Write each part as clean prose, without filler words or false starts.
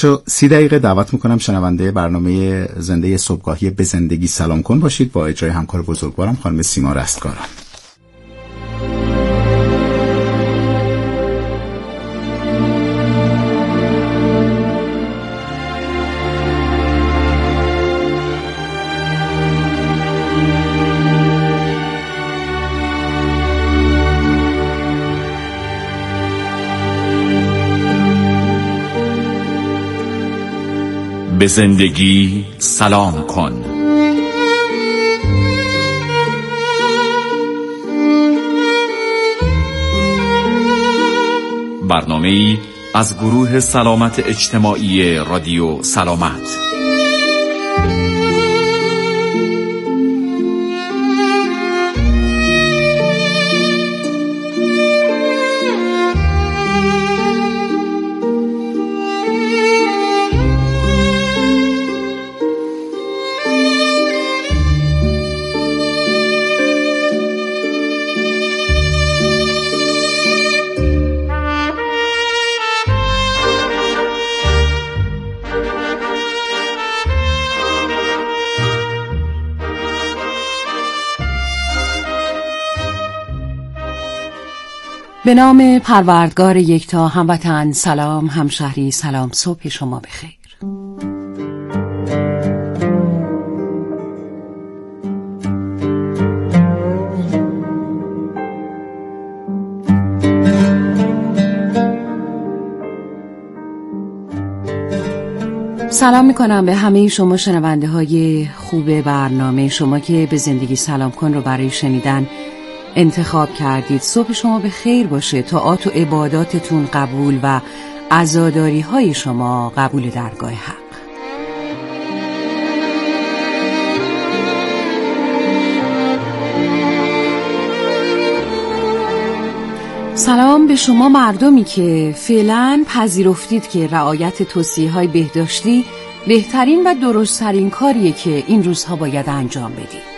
بچه 30 دقیقه دعوت میکنم شنونده برنامه زنده صبحگاهی به زندگی سلام کن باشید با اجرای همکار بزرگوارم خانم سیما رستگاران. به زندگی سلام کن. برنامه‌ای از گروه سلامت اجتماعی رادیو سلامت. به نام پروردگار یکتا، هموطن سلام، همشهری سلام، صبح شما بخیر. سلام میکنم به همه شما شنونده های خوب برنامه، شما که به زندگی سلام کن رو برای شنیدن انتخاب کردید. صبح شما به خیر باشه، طاعات و عباداتتون قبول و عزاداری های شما قبول درگاه حق. سلام به شما مردمی که فعلاً پذیرفتید که رعایت توصیه‌های بهداشتی بهترین و درست‌ترین کاریه که این روزها باید انجام بدید.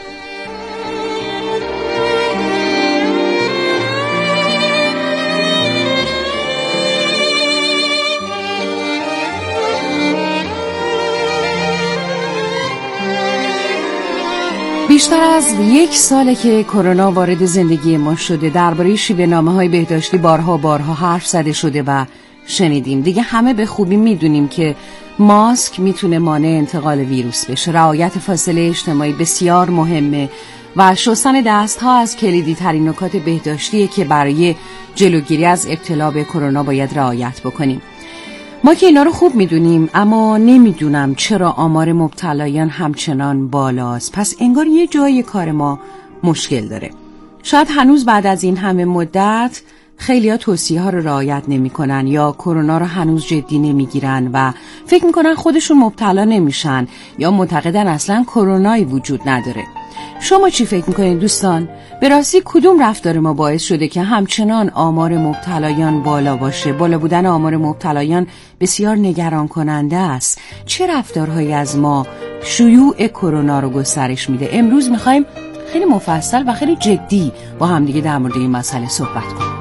بیشتر از 1 ساله که کرونا وارد زندگی ما شده. درباره شیوه‌نامه‌های بهداشتی بارها حرف زده شده و شنیدیم. دیگه همه به خوبی میدونیم که ماسک میتونه مانع انتقال ویروس بشه. رعایت فاصله اجتماعی بسیار مهمه و شستن دست‌ها از کلیدی ترین نکات بهداشتیه که برای جلوگیری از ابتلا به کرونا باید رعایت بکنیم. ما که اینا رو خوب میدونیم، اما نمیدونم چرا آمار مبتلایان همچنان بالاست. پس انگار یه جای کار ما مشکل داره. شاید هنوز بعد از این همه مدت خیلی‌ها توصیه‌ها رو رعایت نمی‌کنن یا کرونا رو هنوز جدی نمی‌گیرن و فکر می‌کنن خودشون مبتلا نمیشن یا معتقدن اصلاً کرونایی وجود نداره. شما چی فکر میکنید دوستان؟ به راستی کدوم رفتار ما باعث شده که همچنان آمار مبتلایان بالا باشه؟ بالا بودن آمار مبتلایان بسیار نگران کننده است. چه رفتارهایی از ما شیوع کرونا رو گسترش میده؟ امروز میخوایم خیلی مفصل و خیلی جدی با همدیگه در مورد این مسئله صحبت کنیم.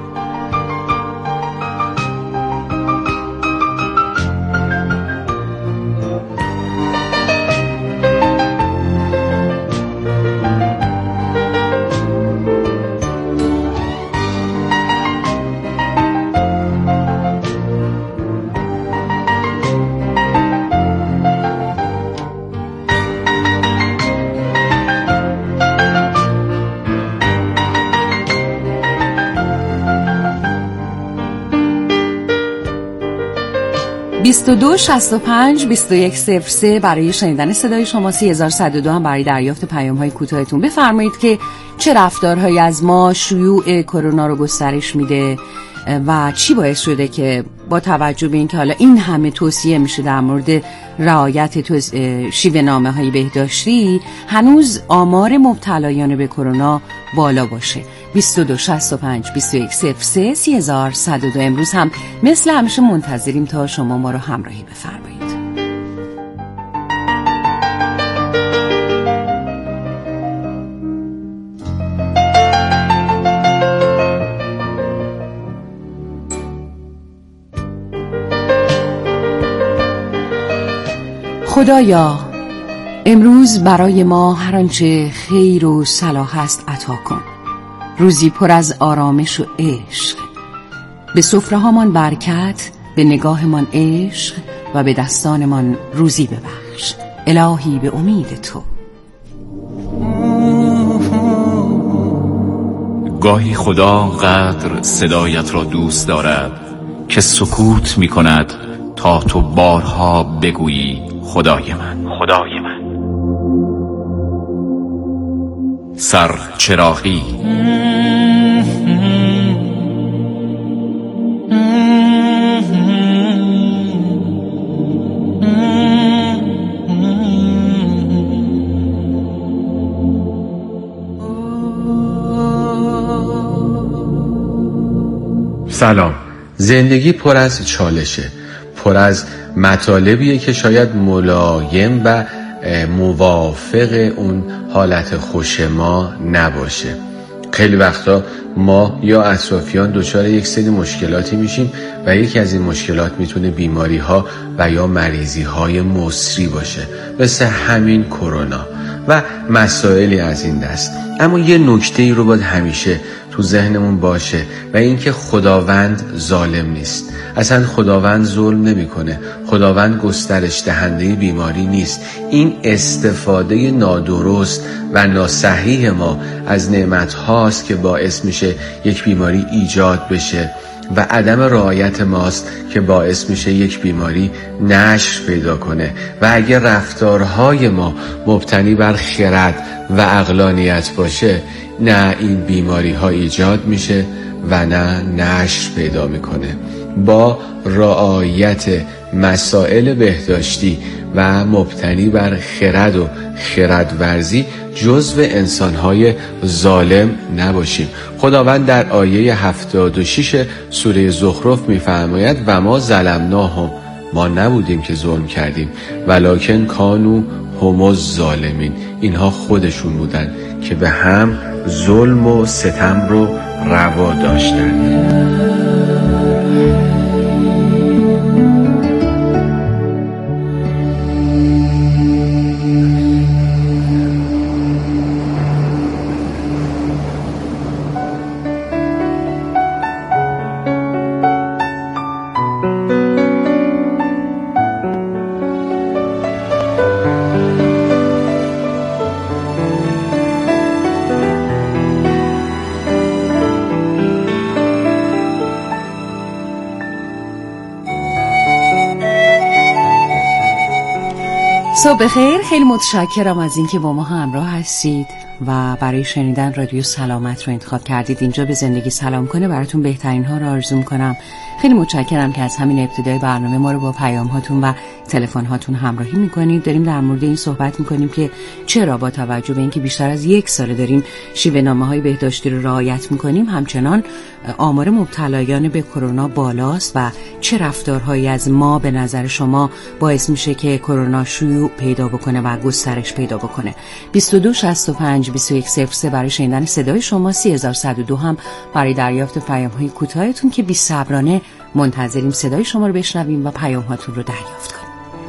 دو 65 21 03 برای شنیدن صدای شما، 3102 هم برای دریافت پیام‌های کوتاهتون. بفرمایید که چه رفتارهایی از ما شیوع کرونا رو گسترش میده و چی باعث شده که با توجه به اینکه حالا این همه توصیه میشه در مورد رعایت شیوه‌نامه‌های بهداشتی، هنوز آمار مبتلایان به کرونا بالا باشه. 22 65 21 03 3102. امروز هم مثل همیشه منتظریم تا شما ما رو همراهی بفرمایید. خدایا امروز برای ما هر آنچه خیر و صلاح است عطا کن. روزی پر از آرامش و عشق. به سفره‌هامان برکت، به نگاهمان عشق و به دستانمان روزی ببخش. الهی به امید تو. گاهی خدا قدر صدایت را دوست دارد که سکوت می کند تا تو بارها بگویی خدای من، خدای من. سر چراغی. سلام. زندگی پر از چالشه، پر از مطالبیه که شاید ملایم و موافق اون حالت خوش ما نباشه. خیلی وقتا ما یا اطرافیان دچار یک سری مشکلاتی میشیم و یکی از این مشکلات میتونه بیماری ها و یا مریضی های مصری باشه، مثل همین کرونا و مسائلی از این دست. اما یه نکته ای رو باید همیشه تو ذهنمون باشه و اینکه خداوند ظالم نیست. اصلا خداوند ظلم نمیکنه. خداوند گسترش دهنده بیماری نیست. این استفاده نادرست و ناصحیح ما از نعمت هاست که باعث میشه یک بیماری ایجاد بشه و عدم رعایت ماست که باعث میشه یک بیماری نشر پیدا کنه. و اگر رفتارهای ما مبتنی بر خرد و عقلانیت باشه، نه این بیماری ها ایجاد میشه و نه نشر پیدا میکنه. با رعایت مسائل بهداشتی و مبتنی بر خرد و خردورزی جزو انسانهای ظالم نباشیم. خداوند در آیه 76 سوره زخرف میفرماید و ما ظلمناهم، ما نبودیم که ظلم کردیم، ولکن کانوا هم الظالمین، اینها خودشون بودن که به هم ظلم و ستم رو روا داشتن. صبح خیر. خیلی متشکرم از اینکه با ما همراه هستید و برای شنیدن رادیو سلامت رو انتخاب کردید. اینجا به زندگی سلام کنه براتون بهترین ها رو آرزو می‌کنم. خیلی متشکرم که از همین ابتدای برنامه ما رو با پیام هاتون و تلفن هاتون همراهی می‌کنید. داریم در مورد این صحبت می‌کنیم که چرا با توجه به اینکه بیشتر از 1 سال داریم شیوه نامه‌های بهداشتی رو رعایت می‌کنیم، همچنان آمار مبتلایان به کرونا بالاست و چه رفتارهایی از ما به نظر شما باعث میشه که کرونا شیوع پیدا بکنه و گسترش پیدا بکنه. 2265-2103 برای شنیدن صدای شما، 3102 هم برای دریافت پیام‌های کوتاهتون که بی‌صبرانه منتظریم صدای شما رو بشنویم و پیام‌هاتون رو دریافت کنیم.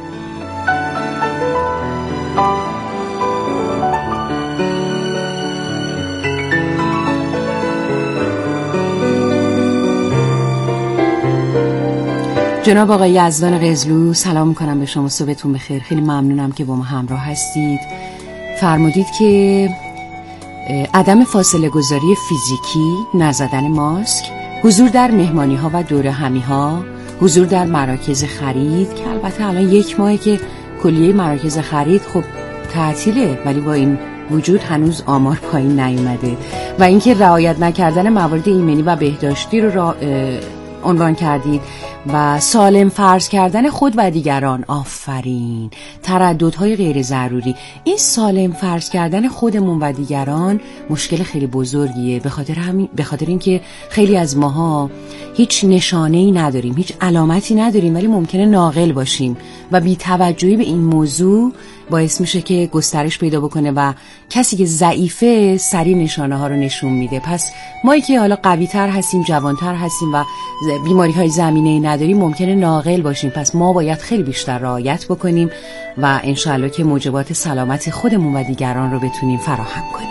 جناب آقای یزدان قزلو، سلام میکنم به شما، صبحتون بخیر. خیلی ممنونم که با ما همراه هستید. فرمودید که عدم فاصله گذاری فیزیکی، نزدن ماسک، حضور در مهمانی ها و دوره همی ها، حضور در مراکز خرید که البته الان 1 ماهه که کلیه مراکز خرید خب تعطیله، ولی با این وجود هنوز آمار پایین نیومده، و اینکه رعایت نکردن موارد ایمنی و بهداشتی رو عنوان کردید و سالم فرض کردن خود و دیگران. آفرین. ترددهای غیر ضروری. این سالم فرض کردن خودمون و دیگران مشکل خیلی بزرگیه، به خاطر اینکه خیلی از ماها هیچ نشانه‌ای نداریم، هیچ علامتی نداریم، ولی ممکنه ناقل باشیم و بی‌توجهی به این موضوع باعث میشه که گسترش پیدا بکنه و کسی که ضعیفه سریع نشانه ها رو نشون میده. پس مایی که حالا قوی تر هستیم، جوانتر هستیم و بیماری های زمینه‌ای نداریم ممکنه ناقل باشیم. پس ما باید خیلی بیشتر رعایت بکنیم و انشالله که موجبات سلامت خودمون و دیگران رو بتونیم فراهم کنیم.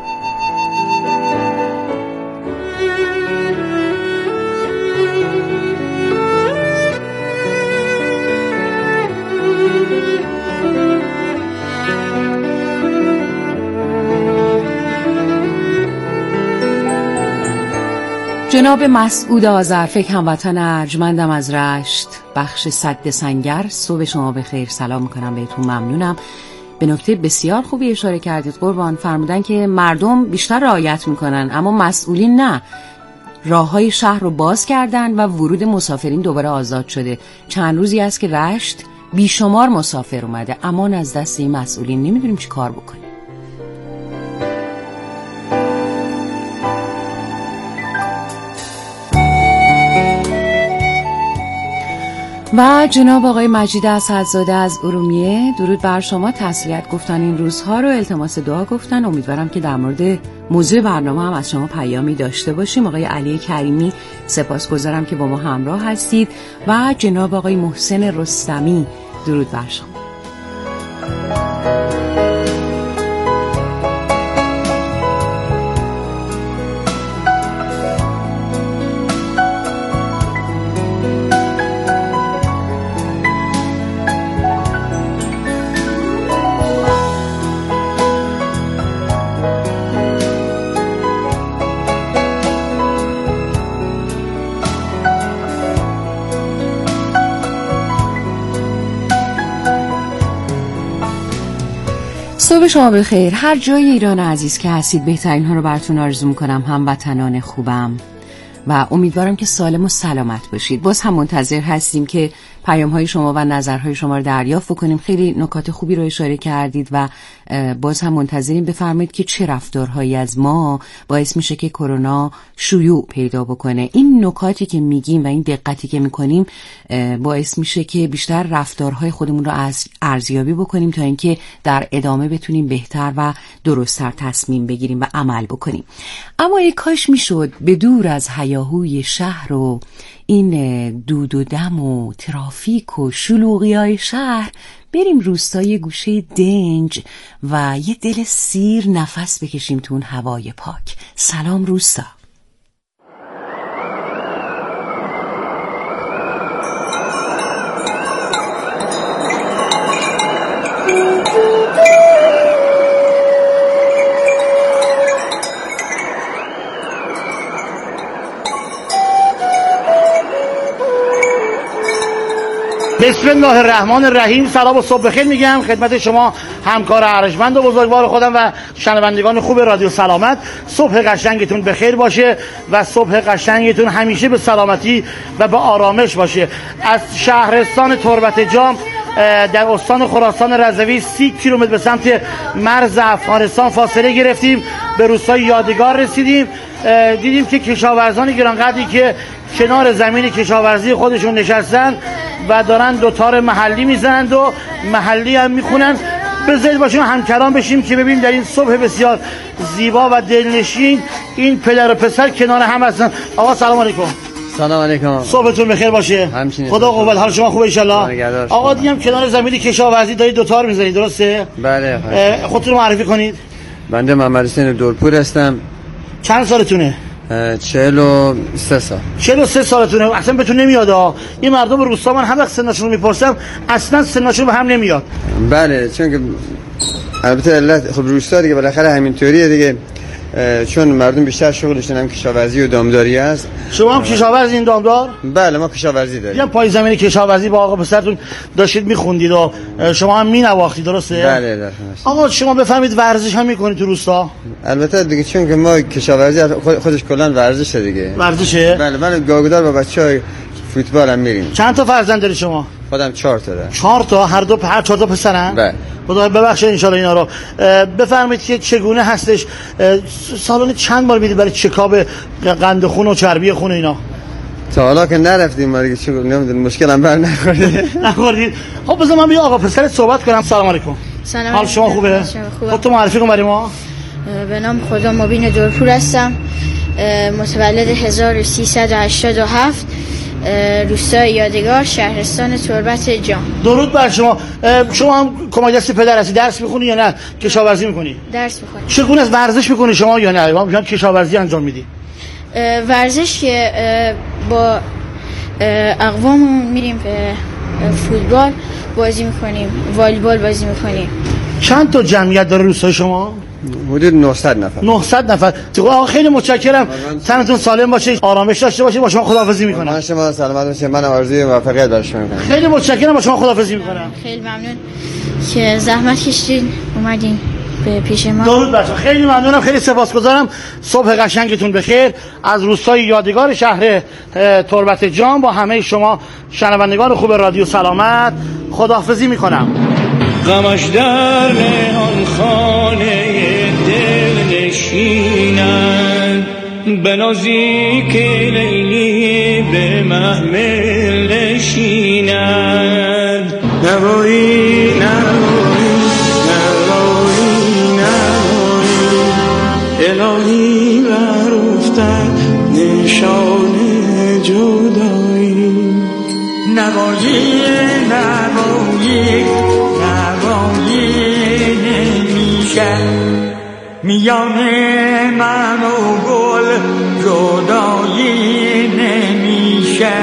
جناب مسعود آذرفکر هموطن ارجمندم از رشت، بخش سد سنگر، صبح شما بخیر. سلام میکنم بهتون، ممنونم. به نکته بسیار خوبی اشاره کردید قربان. فرمودن که مردم بیشتر رعایت میکنن اما مسئولین نه. راههای شهر رو باز کردن و ورود مسافرین دوباره آزاد شده. چند روزی است که رشت بیشمار مسافر اومده. امان از دست این مسئولین، نمیدونیم چی کار بکنیم. و جناب آقای مجید اسدزاده از ارومیه، درود بر شما، تسلیت گفتن این روزها رو، التماس دعا گفتن. امیدوارم که در مورد موضوع برنامه هم از شما پیامی داشته باشیم. آقای علی کریمی سپاسگزارم که با ما همراه هستید و جناب آقای محسن رستمی، درود بر شما. صبح شما بخیر. هر جای ایران عزیز که هستید بهترین ها رو براتون آرزو میکنم، هموطنان خوبم، و امیدوارم که سالم و سلامت باشید. باز هم منتظر هستیم که پیام های شما و نظرهای شما رو دریافت بکنیم. خیلی نکات خوبی رو اشاره کردید و باز هم منتظریم بفرمایید که چه رفتارهایی از ما باعث میشه که کرونا شیوع پیدا بکنه. این نکاتی که میگیم و این دقتی که میکنیم باعث میشه که بیشتر رفتارهای خودمون رو ارزیابی بکنیم تا اینکه در ادامه بتونیم بهتر و درست‌تر تصمیم بگیریم و عمل بکنیم. اما یک کاش میشد به دور از هیاهوی شهر و این دود و دم و ترافیک و شلوغی‌های شهر بریم روستای گوشه دنج و یه دل سیر نفس بکشیم تو اون هوای پاک. سلام روستا. بسم الله الرحمن الرحیم. سلام و صبح بخیر میگم خدمت شما همکار ارجمند و بزرگوار خودم و شنوندگان خوب رادیو سلامت. صبح قشنگتون بخیر باشه و صبح قشنگتون همیشه به سلامتی و به آرامش باشه. از شهرستان تربت جام در استان خراسان رضوی 30 کیلومتر به سمت مرز افغانستان فاصله گرفتیم، به روستای یادگار رسیدیم. دیدیم که کشاورزان گرانقدری که کنار زمین کشاورزی خودشون نشستن و دارن دوتار محلی میزنند و محلی هم میخونن. بذارید باشیم همکران بشیم که ببینیم در این صبح بسیار زیبا و دلنشین این پدر و پسر کنار هم هستن. آقا سلام علیکم. سلام علیکم. صبحتون بخیر باشه. همچنین. خدا قوت. حال شما خوبه ان شاء الله؟ آقا دیدم کنار زمین کشاورزی دارید دوتار میزنید، درسته؟ بله. خودتون معرفی کنید. بنده محمد حسین دورپور هستم. چند سالتونه؟ 43 سال. 43 سالتونه. اصلا بهتون نمیاد این مردم روستا، من هر وقت سنشون رو میپرسم اصلا سنشون به هم نمیاد. بله، چون که البته علت خب روستا دیگه بالاخره همینطوریه دیگه، چون مردم بیشتر شغلشون هم کشاورزی و دامداری است. شما هم کشاورزی این دامدار؟ بله، ما کشاورزی داریم. یه پای زمین کشاورزی با آقا پسرتون داشتید میخوندید و شما هم مینواختید، درسته؟ بله درست. آقا شما بفهمید ورزش هم میکنید تو روستا؟ البته دیگه چون که ما کشاورزی خودش کلا ورزشه دیگه. ورزشه؟ بله، من گاگودار با بچهای فوتبال هم میریم. چند تا فرزند داری شما؟ خودم 4 تا دارم. 4 تا؟ هر 4 تا پسرن؟ بله. خدا ببخشه ان شاء الله اینا رو. بفرمایید که چگونه هستش؟ سالانه چند بار میدید برای چکاب قند خون و چربی خون اینا؟ تا حالا که نرفتیم ما دیگه چه نمیدونم مشکلم بر نخوردید. خب بذار من بیا آقا پسرت صحبت کنم. سلام علیکم. سلام. حال شما خوبه؟ خب تو معرفی کن برای ما. به نام خدا مبین دورپور هستم. متولد 1387 روستای یادگار شهرستان تربت جام. درود بر شما. شما هم کمک دست پدر هستی، درس میخونی یا نه کشاورزی میکنی؟ درس میخونم. چگونه از ورزش میکنی شما یا نه؟ ما کشاورزی انجام میدی؟ ورزش که با اقواممون میریم به فوتبال بازی میکنیم، والیبال بازی میکنیم. چند تا جمعیت داره روستای شما؟ حدود 900 نفر. 900 نفر. آقا خیلی متشکرم. تنتون سالم باشه، آرامش داشته باشید. با شما خداحافظی میکنم. من شما سلامت باشید. من آرزوی موفقیت برای شما میکنم. خیلی متشکرم. با شما خداحافظی میکنم. خیلی ممنون که زحمت کشیدین اومدین به پیش ما. درود بر شما. خیلی ممنونم، خیلی سپاسگزارم. صبح قشنگتون بخیر از روستای یادگار شهر تربت جام. با همه شما شنوندگان خوب رادیو سلامت خداحافظی میکنم. غمش در مهان خانه دل نشیند، به نازی که لیلی به محمل نشیند. نوایی نوایی نوایی نوایی الهی برفتن نشان جدایی. نوایی نوایی میان من و گل جدایی نمیشه.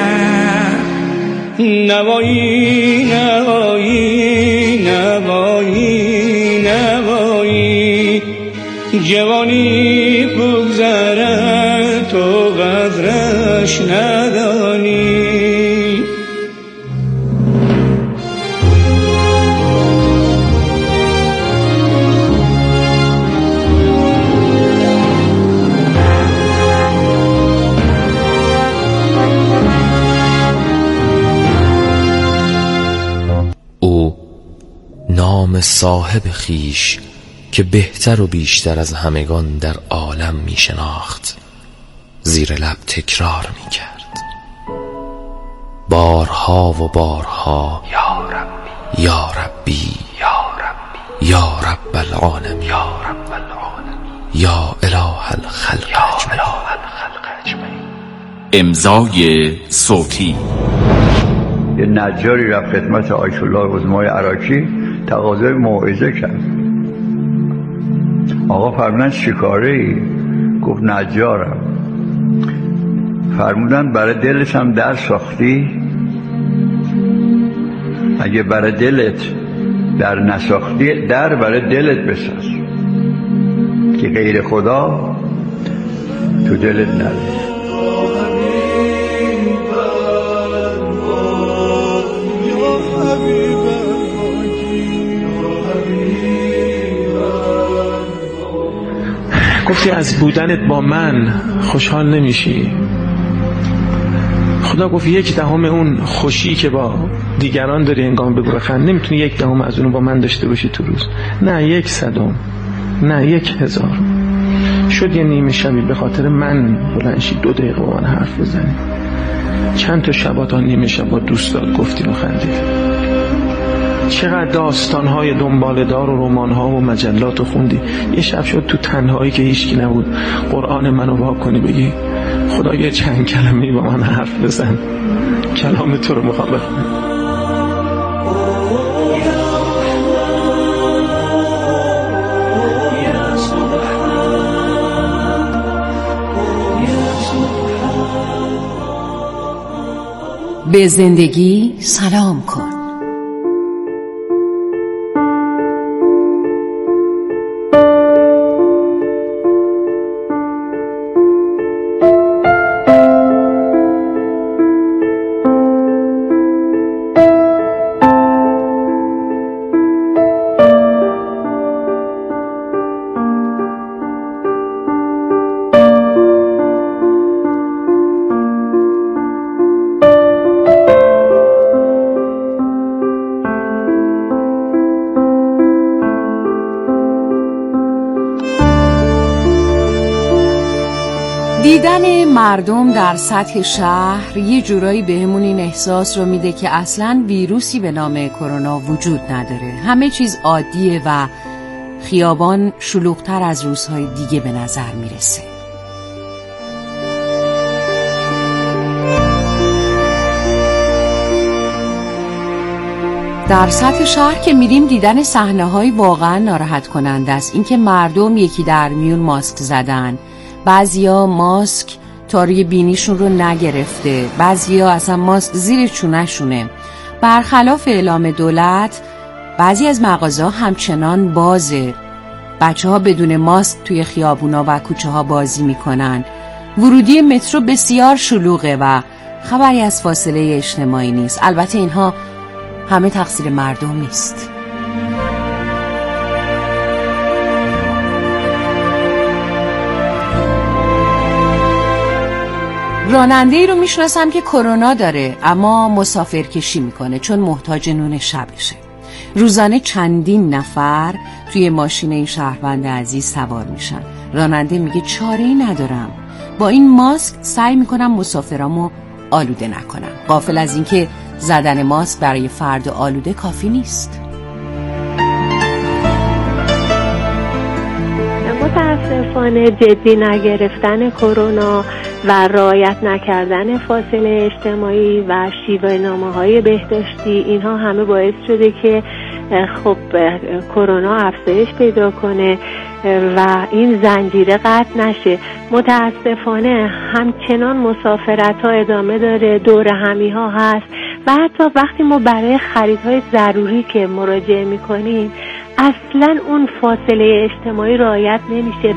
نوایی نوایی نوایی نوایی جوانی بگذره تو قدرش ندانی. نام صاحب خیش که بهتر و بیشتر از همگان در عالم می شناخت زیر لب تکرار می کرد بارها و بارها یا ربی یا ربی یا رب العالمین یا اله الخلق اجمعین. امضای صوتی. یه نجاری رفت خدمت آیت الله عظمای عراقی تقاضای موعظه کرد. آقا فرمودن چیکاره ای؟ گفت نجارم. فرمودن برای دلت هم در ساختی؟ اگه برای دلت در نساختی در برای دلت بساز که غیر خدا تو دلت نره. گفتی از بودنت با من خوشحال نمیشی. خدا گفت 1/10 اون خوشی که با دیگران داری انگام ببرخن نمیتونی 1/10 از اونو با من داشته باشی تو روز. نه 1/100، نه 1000. شد یه نیمه شبی به خاطر من بلنشی 2 دقیقه با من حرف بزنی. چند تا شبا نیمه شب با دوستات گفتیم و خندیدیم. چقدر داستان‌های دنباله‌دار و رمان‌ها و مجلات رو خوندی. یه شب شد تو تنهایی که هیچکی نبود قرآن منو وا کنی بگی خدا یه چند کلمه‌ای با من حرف بزن، کلام تو رو میخوام بخونم. به زندگی سلام کن. دیدن مردم در سطح شهر یه جورایی بهمون این احساس رو میده که اصلاً ویروسی به نام کرونا وجود نداره. همه چیز عادیه و خیابان شلوغ‌تر از روزهای دیگه به نظر میرسه. در سطح شهر که میریم دیدن صحنه‌های واقعا ناراحت کننده است. اینکه مردم یکی در میون ماسک زدن، بعضیا ماسک تا روی بینیشون رو نگرفته، بعضیا اصلا ماسک زیر چونه‌شونه. برخلاف اعلام دولت بعضی از مغازه‌ها همچنان بازه. بچه‌ها بدون ماسک توی خیابونا و کوچه‌ها بازی میکنن. ورودی مترو بسیار شلوغه و خبری از فاصله اجتماعی نیست. البته اینها همه تقصیر مردم نیست. راننده‌ای رو میشناسم که کرونا داره اما مسافرکشی میکنه چون محتاج نون شبشه. روزانه چندین نفر توی ماشین این شهروند عزیز سوار میشن. راننده میگه چاره‌ای ندارم، با این ماسک سعی میکنم مسافرامو آلوده نکنم. غافل از اینکه زدن ماسک برای فرد آلوده کافی نیست. متاسفانه جدی نگرفتن کرونا و رعایت نکردن فاصله اجتماعی و شیوه نامه‌های بهداشتی، اینها همه باعث شده که خب کرونا افزایش پیدا کنه و این زنجیره قطع نشه. متاسفانه همچنان مسافرت ها ادامه داره، دور همی ها هست و حتی وقتی ما برای خریدهای ضروری که مراجعه میکنیم اصلا اون فاصله اجتماعی رعایت نمیشه.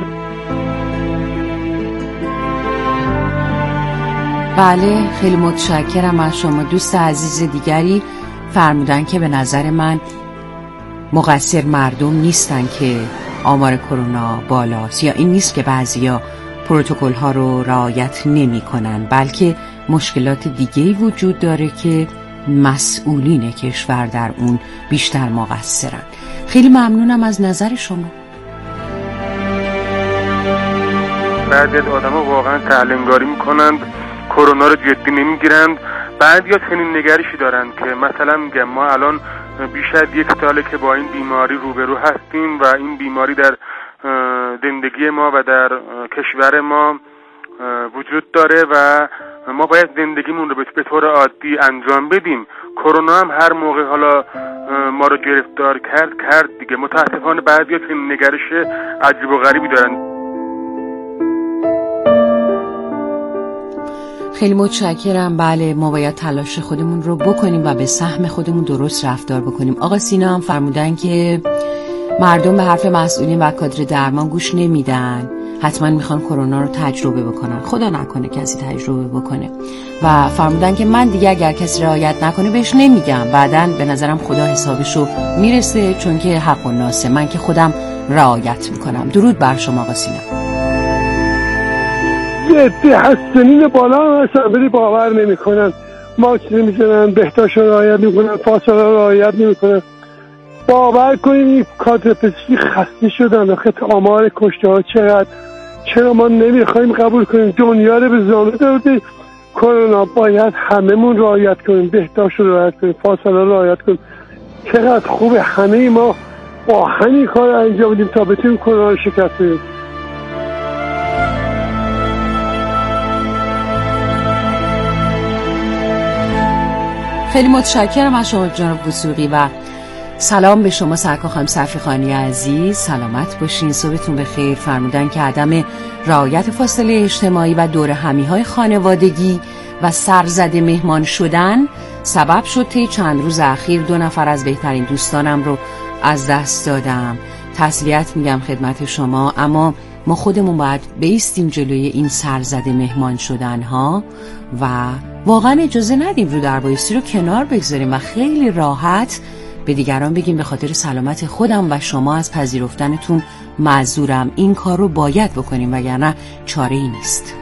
بله، خیلی متشکرم از شما. دوست عزیز دیگری فرمودن که به نظر من مقصر مردم نیستن که آمار کرونا بالاست، یا این نیست که بعضیا پروتکل ها رو رعایت نمی کنن، بلکه مشکلات دیگه‌ای وجود داره که مسئولین کشور در اون بیشتر مقصرن. خیلی ممنونم از نظر شما. بعضی از آدم‌ها واقعا تعلم‌گاری میکنند، کرونا رو جدی نمیگیرند. بعضیا چنین نگرشی دارند که مثلا میگم ما الان بیش از 1 ساله که با این بیماری روبرو هستیم و این بیماری در زندگی ما و در کشور ما وجود داره و ما باید زندگیمون رو به طور عادی انجام بدیم. کرونا هم هر موقع حالا ما رو گرفتار کرد دیگه. متاسفانه بعضیا چنین نگرش عجیب و غریبی دارن. خیلی متشکرم. بله، ما باید تلاش خودمون رو بکنیم و به سهم خودمون درست رفتار بکنیم. آقا سینا هم فرمودن که مردم به حرف مسئولین و کادر درمان گوش نمیدن، حتما میخوان کرونا رو تجربه بکنن. خدا نکنه کسی تجربه بکنه. و فرمودن که من دیگه اگر کسی رعایت نکنه بهش نمیگم، بعدن به نظرم خدا حسابشو میرسه، چون که حق و ناسه. من که خودم رعایت میکنم. درود بر شما آقا سینا. جدی هستنین بالا اصلا بری باور نمی کنن، ماسک نمی زنن، بهداشت رعایت نمی کنن، فاصله رعایت نمی کنن. باور کنید این کادر پزشکی خسته شدن. آخه آمار کشته ها چقدر؟ چرا ما نمیخوایم قبول کنیم دنیا رو به زانو داده کرونا؟ باید هممون رعایت کنیم، بهداشت رعایت کنیم، فاصله رعایت کنیم. چقدر خوبه همه ما با همین کار انجام بدیم تا بتونیم کرونا رو شکست بدیم. خیلی متشکرم از شما جناب وثوقی و سلام به شما سرکار خانم صفیخانی عزیز. سلامت باشین، صبحتون بخیر. فرمودن که عدم رعایت فاصله اجتماعی و دور همی‌های خانوادگی و سرزده مهمان شدن سبب شد طی چند روز اخیر 2 نفر از بهترین دوستانم رو از دست دادم. تسلیت میگم خدمت شما، اما ما خودمون باید بایستیم جلوی این سرزده مهمان شدن ها و واقعا اجازه ندیم رو در بایستی رو کنار بگذاریم و خیلی راحت به دیگران بگیم به خاطر سلامت خودم و شما از پذیرفتنتون معذورم. این کار رو باید بکنیم وگرنه چاره ای نیست.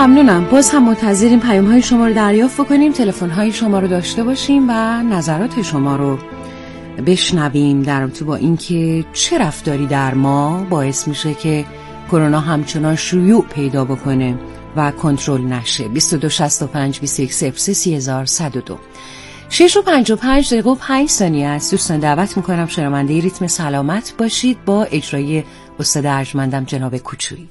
ممنونم. باز هم منتظریم پیام های شما رو دریافت کنیم، تلفن های شما رو داشته باشیم و نظرات شما رو بشنویم در رابطه با اینکه چه رفتاری در ما باعث میشه که کرونا همچنان شیوع پیدا بکنه و کنترل نشه. 2265 2103 3102 6:55 است. دوستان دعوت میکنم شنونده ریتم سلامت باشید با اجرای استاد ارجمندم جناب کوچویی.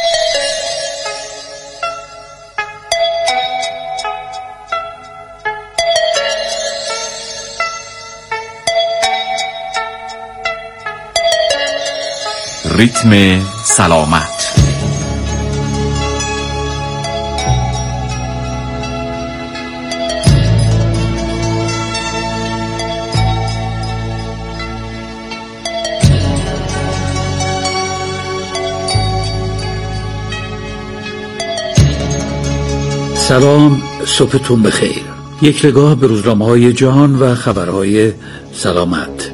ریتم سلامت. سلام، صبحتون بخیر. یک نگاه به روزنامه‌های جهان و خبرهای سلامت.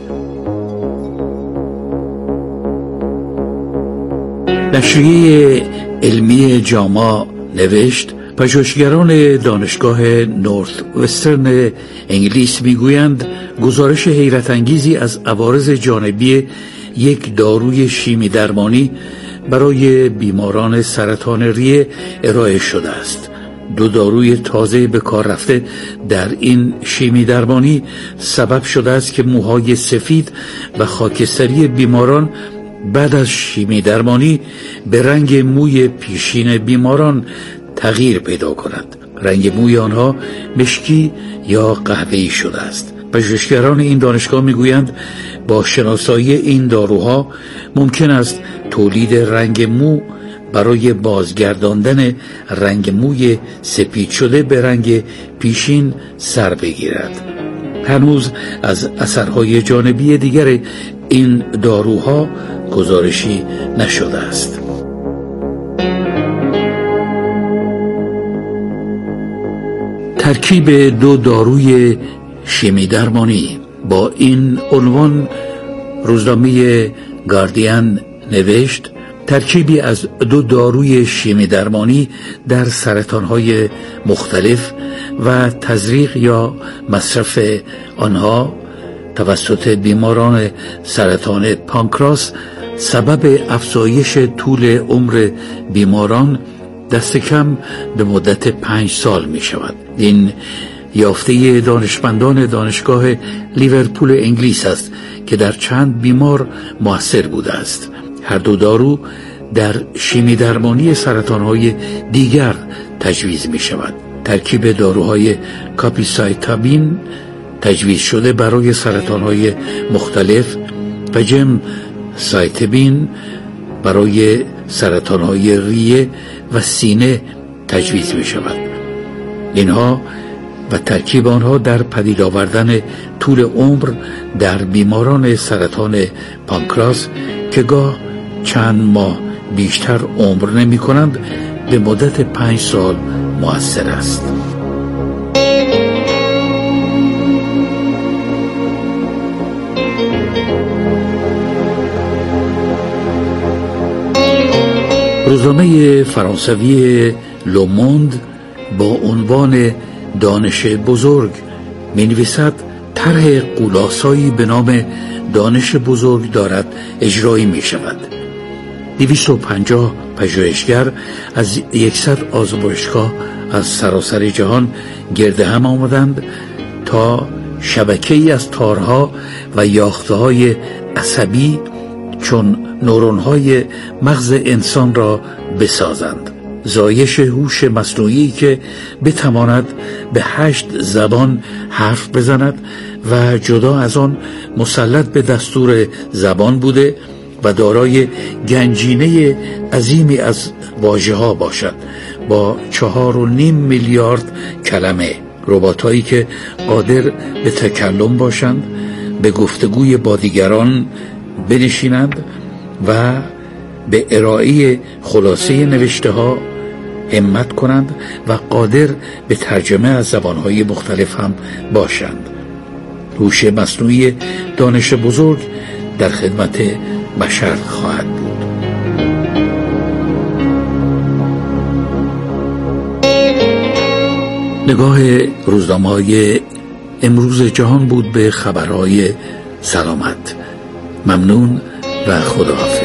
نشریه علمی جاما نوشت پژوهشگران دانشگاه نورث وسترن انگلیس میگویند گزارش حیرت انگیزی از عوارض جانبی یک داروی شیمی درمانی برای بیماران سرطان ریه ارائه شده است. 2 داروی تازه به کار رفته در این شیمی درمانی سبب شده است که موهای سفید و خاکستری بیماران بعد از شیمی درمانی به رنگ موی پیشین بیماران تغییر پیدا کند. رنگ موی آنها مشکی یا قهوه‌ای شده است. پژوهشگران این دانشگاه میگویند با شناسایی این داروها ممکن است تولید رنگ مو برای بازگرداندن رنگ موی سپید شده به رنگ پیشین سر بگیرد. هنوز از اثرهای جانبی دیگر این داروها گزارشی نشده است. ترکیب 2 داروی شیمی درمانی. با این عنوان روزنامه گاردین نوشت ترکیبی از 2 داروی شیمی درمانی در سرطان‌های مختلف و تزریق یا مصرف آنها توسط بیماران سرطان پانکراس سبب افزایش طول عمر بیماران دست کم به مدت 5 سال می شود. این یافته دانشمندان دانشگاه لیورپول انگلیس است که در چند بیمار مؤثر بوده است. هر 2 دارو در شیمی درمانی سرطان‌های دیگر تجویز می شود. ترکیب داروهای کاپیسایتابین تجویز شده برای سرطان‌های مختلف و جمسایتابین برای سرطان‌های ریه و سینه تجویز می شود. اینها و ترکیب آنها در پدید آوردن طول عمر در بیماران سرطان پانکراس که گاه چند ماه بیشتر عمر نمی کنند به مدت 5 سال مؤثر است. روزنامه فرانسوی لوموند با عنوان دانش بزرگ می نویسد طرح قولاسایی به نام دانش بزرگ دارد اجرایی می شود. 250 پژوهشگر از 100 آزمایشگاه از سراسر جهان گرد هم آمدند تا شبکه‌ای از تارها و یافته‌های عصبی چون نورون‌های مغز انسان را بسازند. زایش هوش مصنوعی که بتواند به 8 زبان حرف بزند و جدا از آن مسلط به دستور زبان بوده و دارای گنجینه عظیمی از واژه‌ها باشد با 4.5 میلیارد کلمه. رباتایی که قادر به تکلم باشند، به گفتگوی با دیگران بنشینند و به ارائه خلاصه نوشته ها همت کنند و قادر به ترجمه از زبانهای مختلف هم باشند. هوش مصنوعی دانش بزرگ در خدمت بشر خواهد بود. نگاه روزنامه‌های امروز جهان بود به خبرهای سلامت. ممنون و خداحافظ.